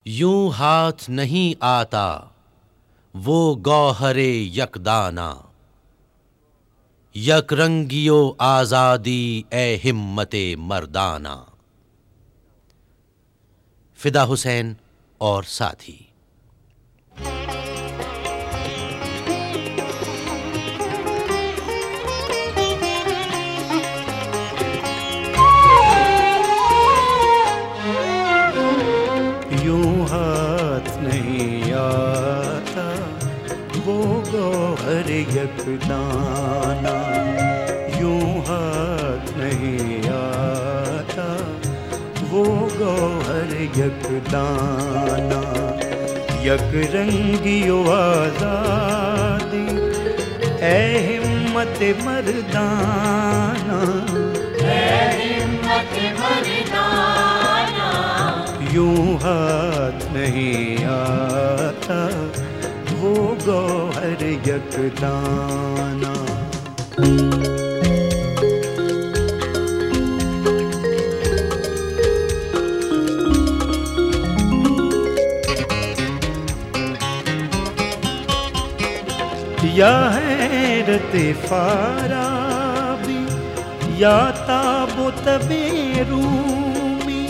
यूं हाथ नहीं आता वो गौहरे यकदाना, यकरंगियो आजादी ए हिम्मते मर्दाना। फिदा हुसैन और साथी। यूं हाथ नहीं आता वो गौहर यकदाना, यूं हाथ नहीं आता वो गौहर यकदाना। यकरंगियो आजादी ए हिम्मत मर्दाना, यूं हाथ नहीं आता वो गौहर यकदाना। या हैरत फाराबी या ताबुत बेरूमी,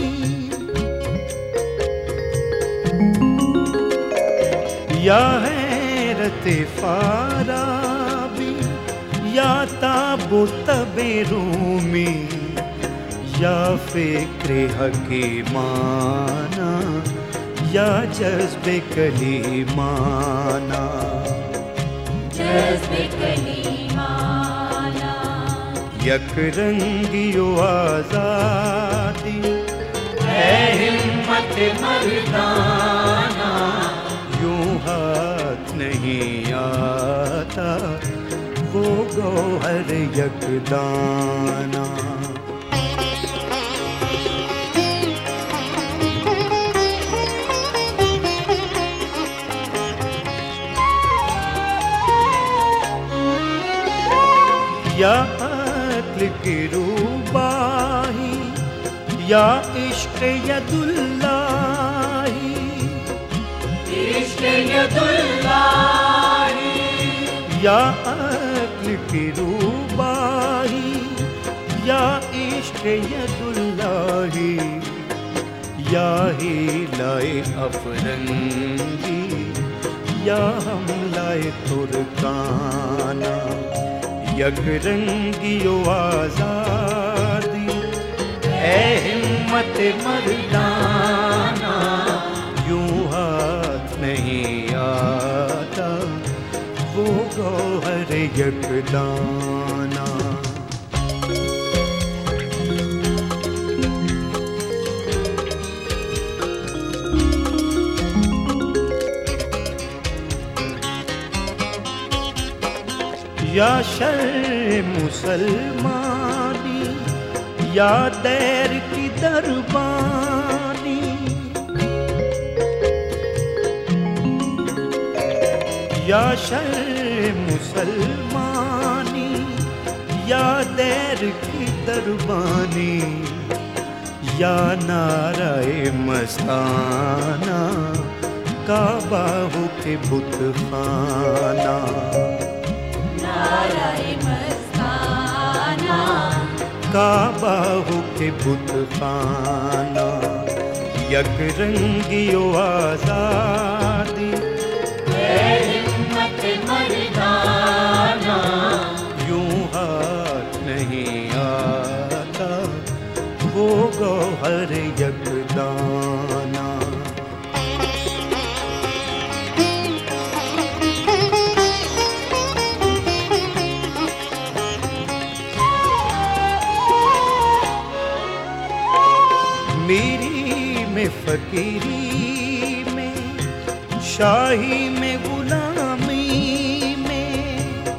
या हैरत फाराबी या ताबुत बेरूमी, या फिक्र हकीमाना या जज्बे कलीमाना, यकरंगियो आजादी है हिम्मत मर्दाना, यूं हाथ नहीं आता वो गौहर यकदाना। या अक्ल की रूबाही या इश्क यदुल्लाही, या अक्ल की रूबाही या इश्क यदुल्लाही, या ही लाए अफरंगी या हम लाए तुर्काना। यकरंगियो आजादी ए हिम्मत मर्दाना, यूं हाथ नहीं आता वो गौहर यकदाना। या शर्र मुसलमानी या दैर की दरबानी, या शर्र मुसलमानी या दैर की दरबानी, या नाराए मस्ताना काबा हो के बुत खाना, काबा हो के बुत खाना। यकरंगियो आजादी है हिम्मत मर्दाना, यूं हाथ नहीं आता वो गौहर यकदाना। मीरी में फकीरी में शाही में गुलामी में,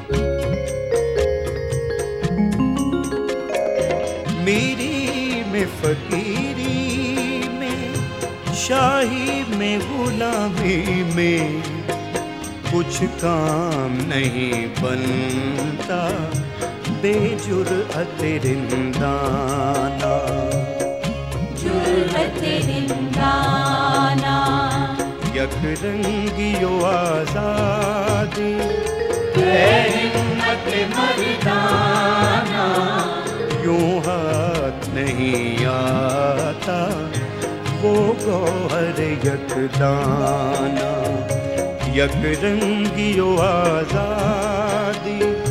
मीरी में फकीरी में शाही में गुलामी में, कुछ काम नहीं बनता बेजुर्अत रिंदाना, जुर्अत रिंदाना। यक रंगियो आजादी। हिम्मत मर्दाना यूं हाथ नहीं आता वो गौहर यकदाना। यक रंगियो आजादी